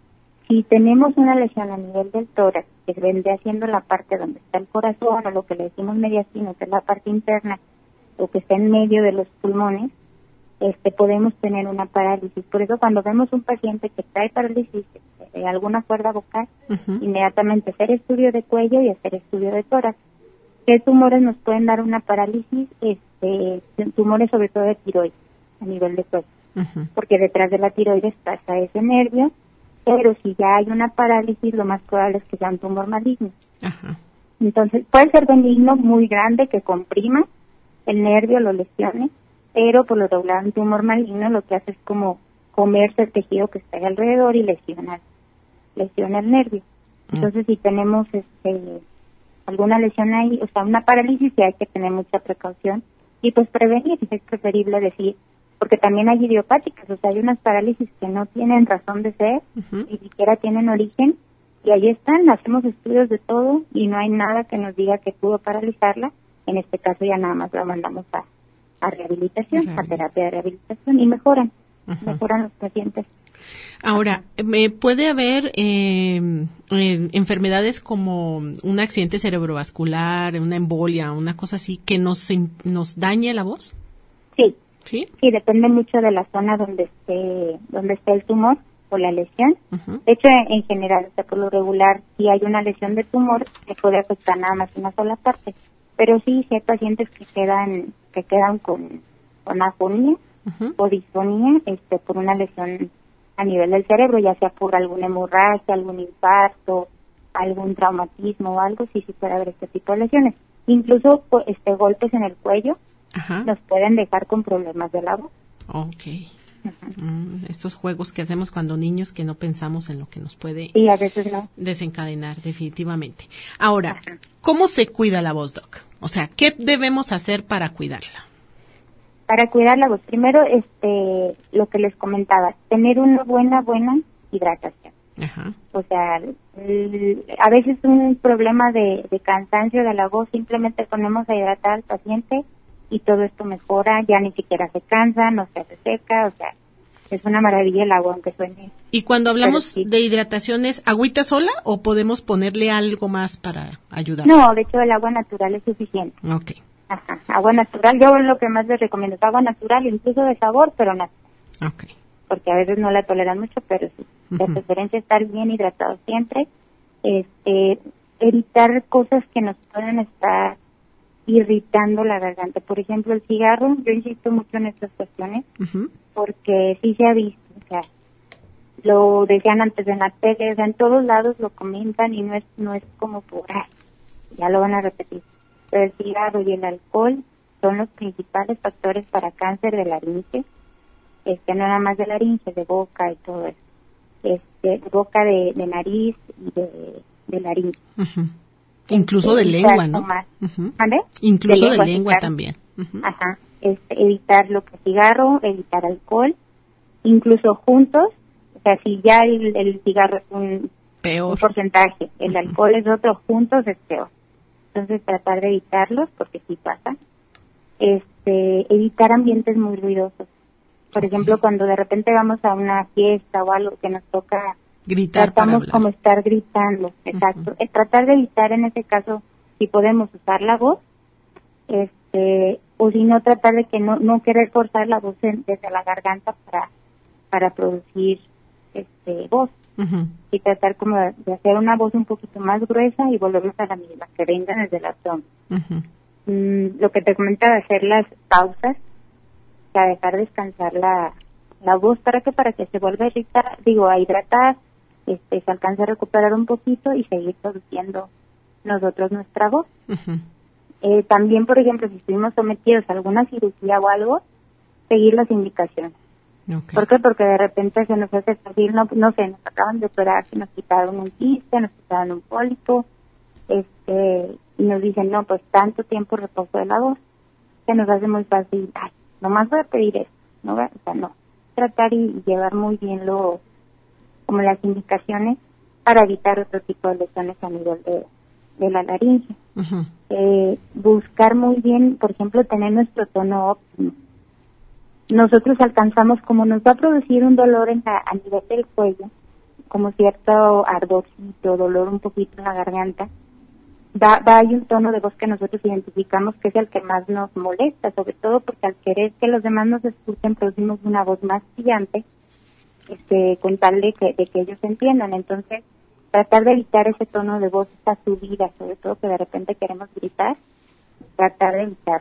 Si tenemos una lesión a nivel del tórax, que vendría siendo la parte donde está el corazón, o lo que le decimos mediastino, que es la parte interna, o que está en medio de los pulmones, este, podemos tener una parálisis. Por eso cuando vemos un paciente que trae parálisis de alguna cuerda vocal, uh-huh. inmediatamente hacer estudio de cuello y hacer estudio de tórax. ¿Qué tumores nos pueden dar una parálisis? Este, tumores sobre todo de tiroides, a nivel de cuello. Uh-huh. Porque detrás de la tiroides pasa ese nervio, pero si ya hay una parálisis, lo más probable es que sea un tumor maligno. Uh-huh. Entonces, puede ser benigno, muy grande, que comprima el nervio, lo lesione, pero por lo regular un tumor maligno lo que hace es como comerse el tejido que está ahí alrededor y lesionar, lesiona el nervio. Entonces, uh-huh. si tenemos este alguna lesión ahí, o sea, una parálisis, sí hay que tener mucha precaución y pues prevenir, es preferible decir, porque también hay idiopáticas, o sea, hay unas parálisis que no tienen razón de ser, uh-huh. ni siquiera tienen origen, y ahí están, hacemos estudios de todo y no hay nada que nos diga que pudo paralizarla. En este caso ya nada más la mandamos a, a rehabilitación, uh-huh. a terapia de rehabilitación, y mejoran, uh-huh. mejoran los pacientes. Ahora, ¿puede haber eh, eh, enfermedades como un accidente cerebrovascular, una embolia, una cosa así, que nos, nos dañe la voz? Sí. ¿Sí? Sí, depende mucho de la zona donde esté, donde esté el tumor o la lesión. Uh-huh. De hecho, en, en general, o sea, por lo regular, si hay una lesión de tumor, se puede afectar nada más una sola parte. Pero sí, sí hay pacientes que quedan, que quedan con, con afonía uh-huh. o disfonía, este, por una lesión a nivel del cerebro, ya sea por alguna hemorragia, algún infarto, algún traumatismo o algo, sí, sí puede haber este tipo de lesiones. Incluso, este, golpes en el cuello, ajá. nos pueden dejar con problemas de la voz. Okay. Mm, estos juegos que hacemos cuando niños que no pensamos en lo que nos puede sí, a veces no. desencadenar, definitivamente. Ahora, ajá. ¿cómo se cuida la voz, Doc? O sea, ¿qué debemos hacer para cuidarla? Para cuidar la voz, primero, este, lo que les comentaba, tener una buena, buena hidratación. Ajá. O sea, el, a veces un problema de, de cansancio de la voz, simplemente ponemos a hidratar al paciente y todo esto mejora, ya ni siquiera se cansa, no se hace seca, o sea, es una maravilla el agua, aunque suene. Y cuando hablamos sí. de hidratación, ¿es agüita sola o podemos ponerle algo más para ayudar? No, de hecho el agua natural es suficiente. Okay. Ajá, agua natural, yo lo que más les recomiendo es agua natural, incluso de sabor, pero natural. Okay. Porque a veces no la toleran mucho, pero sí, uh-huh. de preferencia estar bien hidratado siempre, este, evitar cosas que nos puedan estar irritando la garganta. Por ejemplo, el cigarro, yo insisto mucho en estas cuestiones, uh-huh. porque sí se ha visto, o sea, lo decían antes en la tele, o sea, en todos lados lo comentan y no es no es como por ahí, ya lo van a repetir. Pero el cigarro y el alcohol son los principales factores para cáncer de laringe, este, no nada más de laringe, de boca y todo eso, este, de boca, de, de nariz y de, de laringe. Uh-huh. Incluso de lengua, ¿no? Uh-huh. Incluso de lengua, de lengua también. Uh-huh. Ajá. Este, evitar lo que es cigarro, evitar alcohol, incluso juntos. O sea, si ya el, el cigarro es un, un porcentaje, el uh-huh. alcohol es otro, juntos es peor. Entonces, tratar de evitarlos, porque sí pasa. Este, evitar ambientes muy ruidosos. Por okay. ejemplo, cuando de repente vamos a una fiesta o algo que nos toca gritar, tratamos como estar gritando, exacto. Uh-huh. Tratar de evitar en ese caso, si podemos usar la voz, este, o si no tratar de que no no querer forzar la voz en, desde la garganta para para producir este voz. Uh-huh. Y tratar como de, de hacer una voz un poquito más gruesa y volvernos a la misma, que venga desde el abdomen. Uh-huh. Mm, lo que te comentaba, hacer las pausas, o sea, dejar descansar la la voz, ¿para qué? Para que se vuelva a irritar, digo, a hidratar, este, se alcance a recuperar un poquito y seguir produciendo nosotros nuestra voz. Uh-huh. Eh, también, por ejemplo, si estuvimos sometidos a alguna cirugía o algo, seguir las indicaciones. Okay. ¿Por qué? Porque de repente se nos hace fácil, no, no sé, nos acaban de operar, se nos quitaron un quiste, nos quitaron un pólipo, este, y nos dicen, no, pues tanto tiempo reposo de la voz, se nos hace muy fácil, ay, nomás voy a pedir esto, ¿no? O sea, no, tratar y llevar muy bien lo como las indicaciones para evitar otro tipo de lesiones a nivel de, de la laringe. Uh-huh. Eh, buscar muy bien, por ejemplo, tener nuestro tono óptimo. Nosotros alcanzamos, como nos va a producir un dolor en la, a nivel del cuello, como cierto ardorcito, dolor un poquito en la garganta, va, va hay un tono de voz que nosotros identificamos que es el que más nos molesta, sobre todo porque al querer que los demás nos escuchen producimos una voz más brillante, este, con tal de que, de que ellos entiendan. Entonces, tratar de evitar ese tono de voz, esta subida, sobre todo que de repente queremos gritar, tratar de evitar.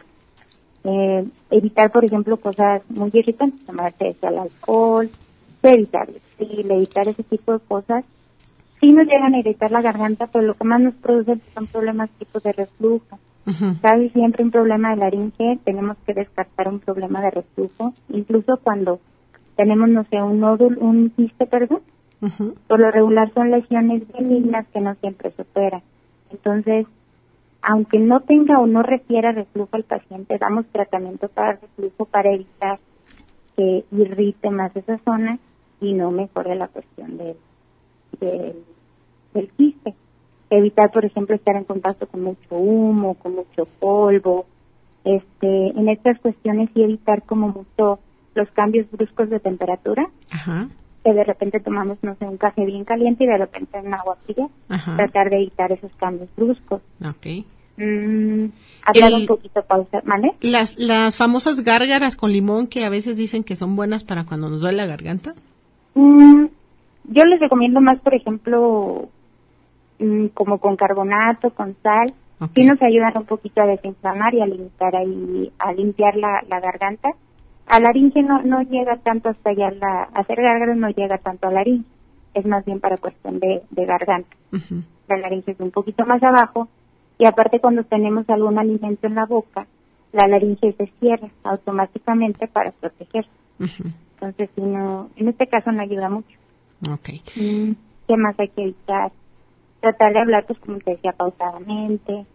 Eh, evitar, por ejemplo, cosas muy irritantes, tomarse el alcohol, evitar el evitar ese tipo de cosas. Sí nos llegan a irritar la garganta, pero lo que más nos produce son problemas tipos de reflujo. Uh-huh. Casi siempre un problema de laringe, tenemos que descartar un problema de reflujo, incluso cuando tenemos, no sé, un nódulo, un quiste, perdón. Uh-huh. Por lo regular son lesiones benignas que no siempre se operan. Entonces, aunque no tenga o no refiera reflujo al paciente, damos tratamiento para reflujo para evitar que irrite más esa zona y no mejore la cuestión del, del, del quiste. Evitar, por ejemplo, estar en contacto con mucho humo, con mucho polvo. Este, en estas cuestiones sí evitar como mucho los cambios bruscos de temperatura. Ajá. Que de repente tomamos, no sé, un café bien caliente y de repente en agua fría. Ajá. Tratar de evitar esos cambios bruscos. Okay. Mm, hablar El, un poquito, pausa, ¿vale? Las, las famosas gárgaras con limón que a veces dicen que son buenas para cuando nos duele la garganta. Mm, yo les recomiendo más, por ejemplo, mm, como con carbonato, con sal. Okay. Sí nos ayudan un poquito a desinflamar y a limpiar ahí, a limpiar la, la garganta. A la laringe no, no llega tanto hasta allá, la, hacer gárgaras no llega tanto a la laringe, es más bien para cuestión de, de garganta. Uh-huh. La laringe es un poquito más abajo, y aparte cuando tenemos algún alimento en la boca, la laringe se cierra automáticamente para protegerse. Uh-huh. Entonces, si no, en este caso no ayuda mucho. Okay. ¿Qué más hay que evitar? Tratar de hablar, pues como te decía, pausadamente.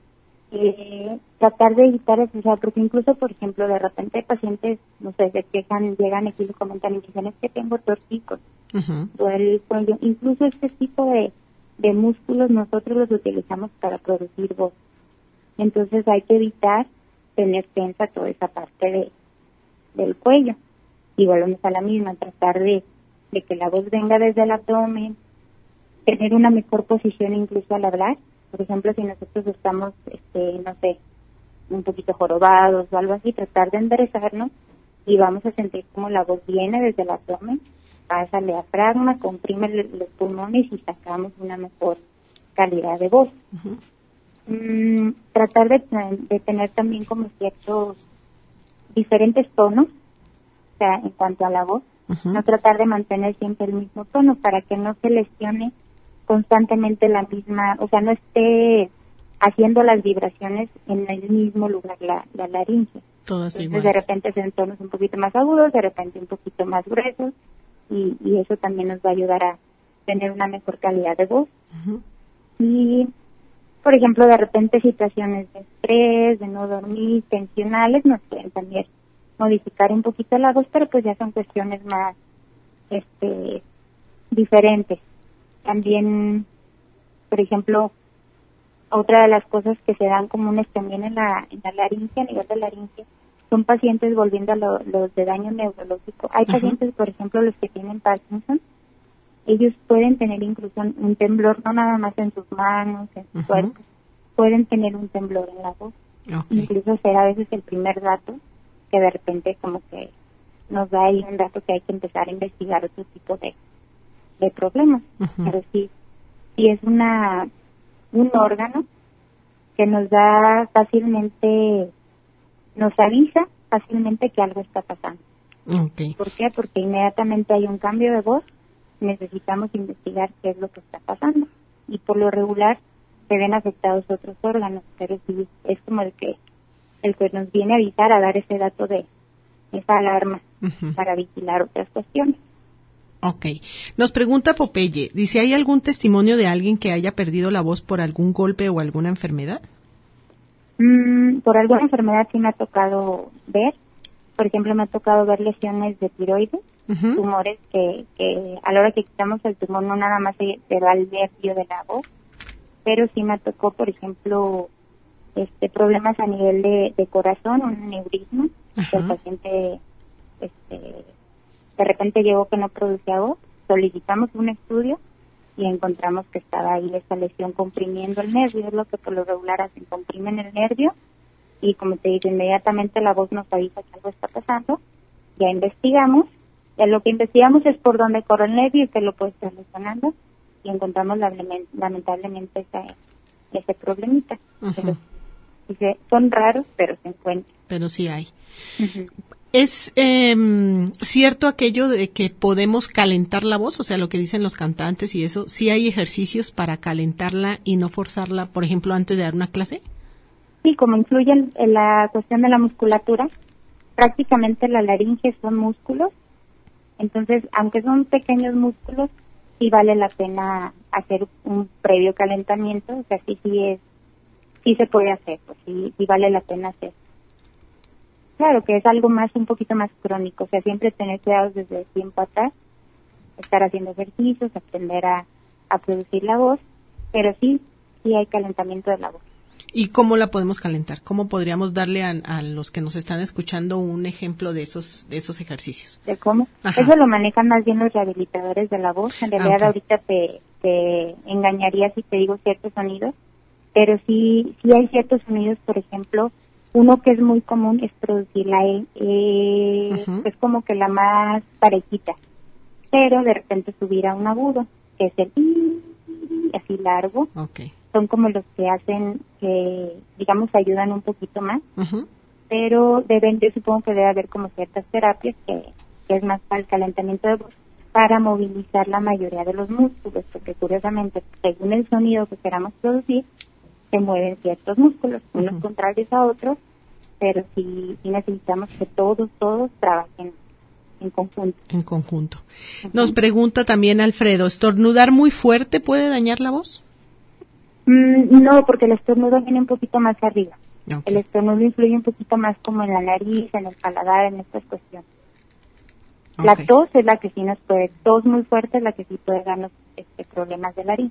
Eh, tratar de evitar eso, o sea, porque incluso, por ejemplo, de repente pacientes, no sé, se quejan, llegan aquí y le comentan y dicen, es que tengo torticos, uh-huh. duele el cuello. Incluso este tipo de, de músculos nosotros los utilizamos para producir voz. Entonces hay que evitar tener tensa toda esa parte de del cuello. Y volvemos a la misma, tratar de, de que la voz venga desde el abdomen, tener una mejor posición incluso al hablar. Por ejemplo, si nosotros estamos, este, no sé, un poquito jorobados o algo así, tratar de enderezarnos y vamos a sentir como la voz viene desde el abdomen, pasa al diafragma, comprime los pulmones y sacamos una mejor calidad de voz. Uh-huh. Mm, tratar de, de tener también como ciertos diferentes tonos, o sea, en cuanto a la voz, uh-huh. no tratar de mantener siempre el mismo tono para que no se lesione constantemente la misma, o sea, no esté haciendo las vibraciones en el mismo lugar la, la laringe. Todas Entonces, iguales. De repente son tonos un poquito más agudos, de repente un poquito más gruesos, y, y eso también nos va a ayudar a tener una mejor calidad de voz. Uh-huh. Y, por ejemplo, de repente situaciones de estrés, de no dormir, tensionales, nos pueden también modificar un poquito la voz, pero pues ya son cuestiones más este diferentes. También, por ejemplo, otra de las cosas que se dan comunes también en la, en la laringe, a nivel de laringe, son pacientes, volviendo a lo, los de daño neurológico. Hay uh-huh. pacientes, por ejemplo, los que tienen Parkinson, ellos pueden tener incluso un temblor, no nada más en sus manos, en su uh-huh. cuerpo, pueden tener un temblor en la voz. Okay. Incluso será a veces el primer dato que de repente como que nos da ahí un dato que hay que empezar a investigar otro tipo de de problemas, uh-huh. pero sí, sí es una un órgano que nos da fácilmente, nos avisa fácilmente que algo está pasando. Okay. ¿Por qué? Porque inmediatamente hay un cambio de voz, necesitamos investigar qué es lo que está pasando, y por lo regular se ven afectados otros órganos, pero sí es como el que el que nos viene a avisar, a dar ese dato de esa alarma uh-huh. para vigilar otras cuestiones. Ok. Nos pregunta Popeye, dice, ¿hay algún testimonio de alguien que haya perdido la voz por algún golpe o alguna enfermedad? Mm, por alguna enfermedad sí me ha tocado ver. Por ejemplo, me ha tocado ver lesiones de tiroides, uh-huh. tumores que, que a la hora que quitamos el tumor no nada más se, se va al nervio de la voz, pero sí me tocó, por ejemplo, este problemas a nivel de, de corazón, un aneurisma, uh-huh. que el paciente este de repente llegó que no producía voz, solicitamos un estudio y encontramos que estaba ahí esa lesión comprimiendo el nervio, es lo que por lo regular hacen, comprimen el nervio, y como te digo, inmediatamente la voz nos avisa que algo está pasando, ya investigamos, ya lo que investigamos es por dónde corre el nervio y qué lo puede estar lesionando, y encontramos lamentablemente esa, ese problemita. Uh-huh. Pero, dice, son raros, pero se encuentran. Pero sí hay. Uh-huh. ¿Es eh, cierto aquello de que podemos calentar la voz? O sea, lo que dicen los cantantes y eso, ¿sí hay ejercicios para calentarla y no forzarla, por ejemplo, antes de dar una clase? Sí, como influye en, en la cuestión de la musculatura, prácticamente la laringe son músculos, entonces, aunque son pequeños músculos, sí vale la pena hacer un previo calentamiento, o sea, sí, sí es, sí se puede hacer, pues sí, sí vale la pena hacer. Claro que es algo más, un poquito más crónico, o sea, siempre tener cuidados desde el tiempo atrás, estar haciendo ejercicios, aprender a, a producir la voz, pero sí, sí hay calentamiento de la voz. ¿Y cómo la podemos calentar? ¿Cómo podríamos darle a, a los que nos están escuchando un ejemplo de esos de esos ejercicios? ¿De cómo? Ajá. Eso lo manejan más bien los rehabilitadores de la voz. En realidad, ah, okay. ahorita te, te engañaría si te digo ciertos sonidos, pero sí, sí hay ciertos sonidos, por ejemplo, uno que es muy común es producir la E, eh, uh-huh. es como que la más parejita, pero de repente subir a un agudo, que es el I, así largo. Okay. Son como los que hacen, que digamos ayudan un poquito más, uh-huh. pero deben, yo supongo que debe haber como ciertas terapias que, que es más para el calentamiento de voz, para movilizar la mayoría de los músculos, porque curiosamente, según el sonido que queramos producir, se mueven ciertos músculos, uh-huh. unos contrarios a otros, pero sí, sí necesitamos que todos, todos trabajen en conjunto. En conjunto. Uh-huh. Nos pregunta también Alfredo, ¿estornudar muy fuerte puede dañar la voz? Mm, no, porque el estornudo viene un poquito más arriba. Okay. El estornudo influye un poquito más como en la nariz, en el paladar, en estas cuestiones. Okay. La tos es la que sí nos puede, tos muy fuerte es la que sí puede darnos este, problemas de laringe.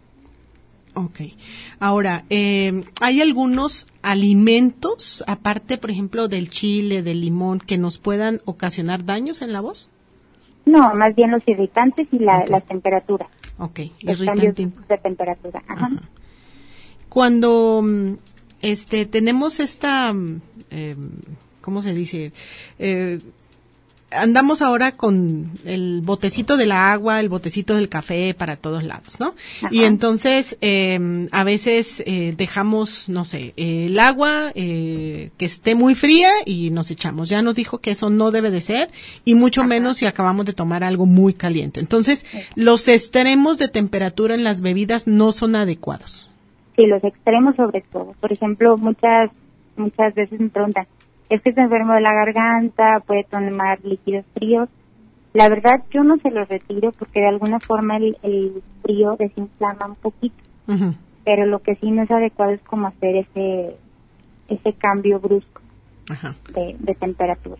Ok. Ahora, eh, ¿hay algunos alimentos, aparte, por ejemplo, del chile, del limón, que nos puedan ocasionar daños en la voz? No, más bien los irritantes y la, okay. las temperaturas. Ok, los irritante. Cambios de temperatura. Ajá. Ajá. Cuando este tenemos esta, eh, ¿cómo se dice? Eh, andamos ahora con el botecito de la agua, el botecito del café para todos lados, ¿no? Ajá. Y entonces eh, a veces eh, dejamos, no sé, eh, el agua eh, que esté muy fría y nos echamos. Ya nos dijo que eso no debe de ser y mucho Ajá. menos si acabamos de tomar algo muy caliente. Entonces, Ajá. los extremos de temperatura en las bebidas no son adecuados. Sí, los extremos sobre todo. Por ejemplo, muchas muchas veces me preguntan, es que está enfermo de la garganta, puede tomar líquidos fríos. La verdad, yo no se los retiro porque de alguna forma el, el frío desinflama un poquito. Uh-huh. Pero lo que sí no es adecuado es como hacer ese ese cambio brusco Ajá. de, de temperatura.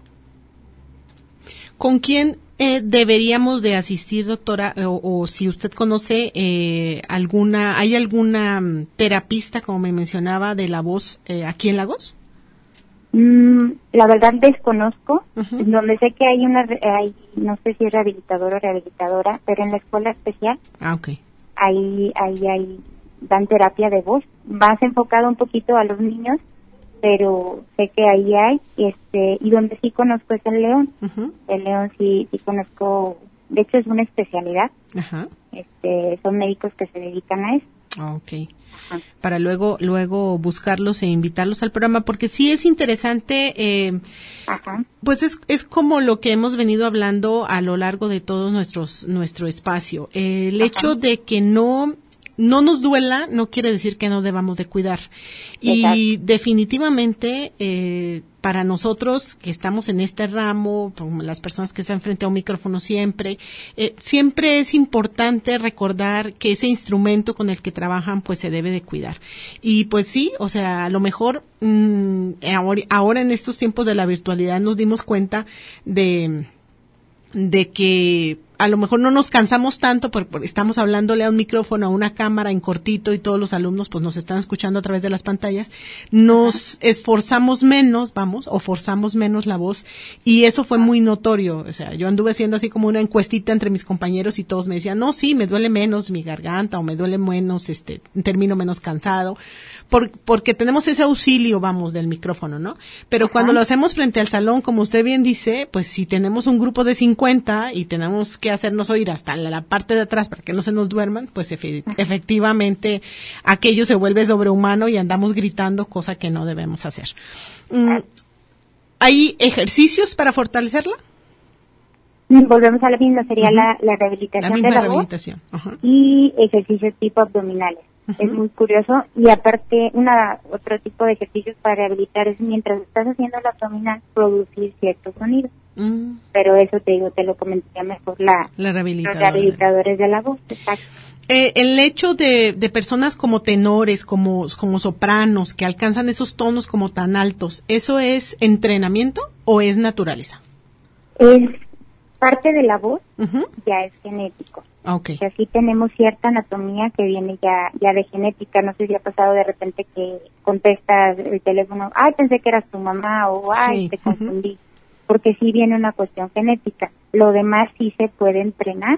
¿Con quién eh, deberíamos de asistir, doctora? O, o si usted conoce eh, alguna, ¿hay alguna um, terapista, como me mencionaba, de la voz eh, aquí en Lagos? Mm, la verdad desconozco, uh-huh. donde sé que hay una, hay, no sé si es rehabilitador o rehabilitadora, pero en la escuela especial, ah, okay. ahí, ahí, ahí dan terapia de voz, más enfocado un poquito a los niños, pero sé que ahí hay, este, y donde sí conozco es el León, uh-huh. el León sí, sí conozco, de hecho es una especialidad, uh-huh. este, son médicos que se dedican a eso. Okay. Ajá. Para luego luego buscarlos e invitarlos al programa, porque sí es interesante, eh, Ajá. pues es es como lo que hemos venido hablando a lo largo de todos nuestros nuestro espacio. Eh, el Ajá. hecho de que no no nos duela no quiere decir que no debamos de cuidar. Y Exacto. definitivamente eh, para nosotros que estamos en este ramo, como las personas que están frente a un micrófono siempre, eh, siempre es importante recordar que ese instrumento con el que trabajan pues se debe de cuidar. Y pues sí, o sea, a lo mejor mmm, ahora, ahora en estos tiempos de la virtualidad nos dimos cuenta de, de que a lo mejor no nos cansamos tanto porque estamos hablándole a un micrófono, a una cámara en cortito y todos los alumnos pues nos están escuchando a través de las pantallas, nos esforzamos menos, vamos, o forzamos menos la voz, y eso fue muy notorio. O sea, yo anduve haciendo así como una encuestita entre mis compañeros y todos me decían, no, sí, me duele menos mi garganta o me duele menos, este, termino menos cansado, por, porque tenemos ese auxilio, vamos, del micrófono, ¿no? Pero Ajá. cuando lo hacemos frente al salón, como usted bien dice, pues si tenemos un grupo de cincuenta y tenemos que hacernos oír hasta la, la parte de atrás para que no se nos duerman, pues efe, efectivamente aquello se vuelve sobrehumano y andamos gritando, cosa que no debemos hacer. Mm, ¿hay ejercicios para fortalecerla? Volvemos a la misma, sería uh-huh. la, la rehabilitación la misma de la rehabilitación. voz uh-huh. y ejercicios tipo abdominales. Uh-huh. Es muy curioso. Y aparte, una otro tipo de ejercicios para rehabilitar es mientras estás haciendo el abdominal, producir ciertos sonidos. Uh-huh. Pero eso te digo, te lo comentaría mejor la, la rehabilitadora. los rehabilitadores de la voz. Exacto. Eh, el hecho de, de personas como tenores, como, como sopranos, que alcanzan esos tonos como tan altos, ¿eso es entrenamiento o es naturaleza? Es parte de la voz, uh-huh. ya es genético. Okay. O sea, sí tenemos cierta anatomía que viene ya ya de genética. No sé si ha pasado de repente que contestas el teléfono, ay, pensé que eras tu mamá, o ay, sí. te confundí. Uh-huh. Porque sí viene una cuestión genética. Lo demás sí se puede entrenar,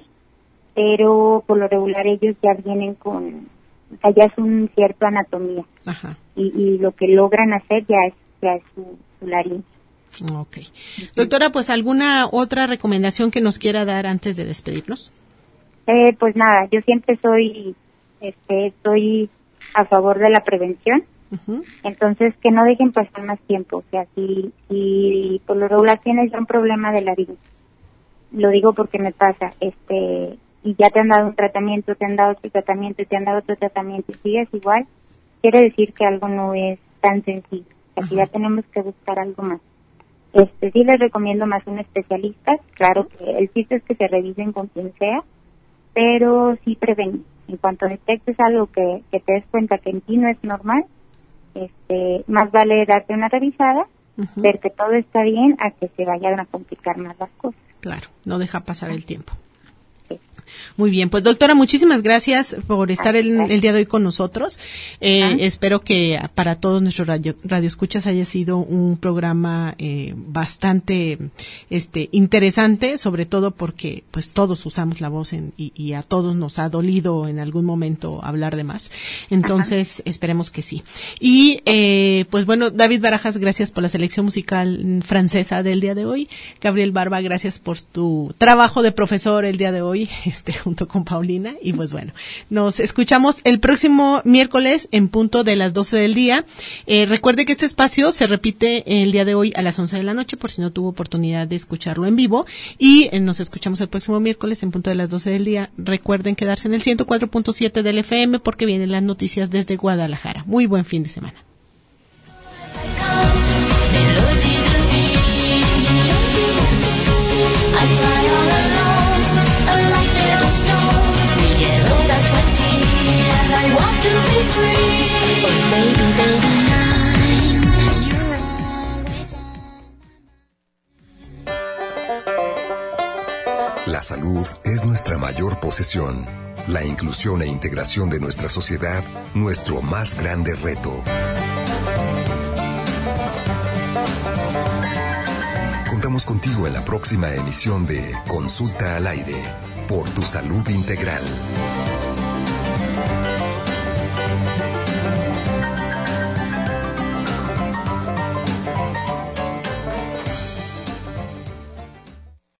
pero por lo regular ellos ya vienen con, o sea, ya es un cierto anatomía. Ajá. Y, y lo que logran hacer ya es, ya es su, su laringe. Ok. Doctora, pues ¿alguna otra recomendación que nos quiera dar antes de despedirnos? Eh, pues nada, yo siempre soy, este, estoy a favor de la prevención. Uh-huh. Entonces, que no dejen pasar más tiempo. O sea, si, si por lo regular tienes ya un problema de laringe, lo digo porque me pasa, este, y ya te han dado un tratamiento, te han dado otro tratamiento, te han dado otro tratamiento, y sigues igual, quiere decir que algo no es tan sencillo. O sea, uh-huh. que ya tenemos que buscar algo más. Este, sí les recomiendo más un especialista. Claro que el chiste es que se revisen con quien sea, pero sí prevenir. En cuanto detectes algo que, que te des cuenta que en ti no es normal, este, más vale darte una revisada, uh-huh. ver que todo está bien, a que se vayan a complicar más las cosas. Claro, no deja pasar el tiempo. Muy bien, pues doctora, muchísimas gracias por estar el, el día de hoy con nosotros. Eh, ¿Ah? Espero que para todos nuestros radio, radioescuchas haya sido un programa eh, bastante este interesante, sobre todo porque pues todos usamos la voz en, y, y a todos nos ha dolido en algún momento hablar de más. Entonces, Ajá. esperemos que sí. Y eh, pues bueno, David Barajas, gracias por la selección musical francesa del día de hoy. Gabriel Barba, gracias por tu trabajo de profesor el día de hoy. Este, junto con Paulina, y pues bueno, nos escuchamos el próximo miércoles en punto de las doce del día. Eh, recuerde que este espacio se repite el día de hoy a las once de la noche, por si no tuvo oportunidad de escucharlo en vivo, y eh, nos escuchamos el próximo miércoles en punto de las doce del día. Recuerden quedarse en el ciento cuatro punto siete del F M porque vienen las noticias desde Guadalajara. Muy buen fin de semana. La salud es nuestra mayor posesión. La inclusión e integración de nuestra sociedad, nuestro más grande reto. Contamos contigo en la próxima emisión de Consulta al Aire, por tu salud integral.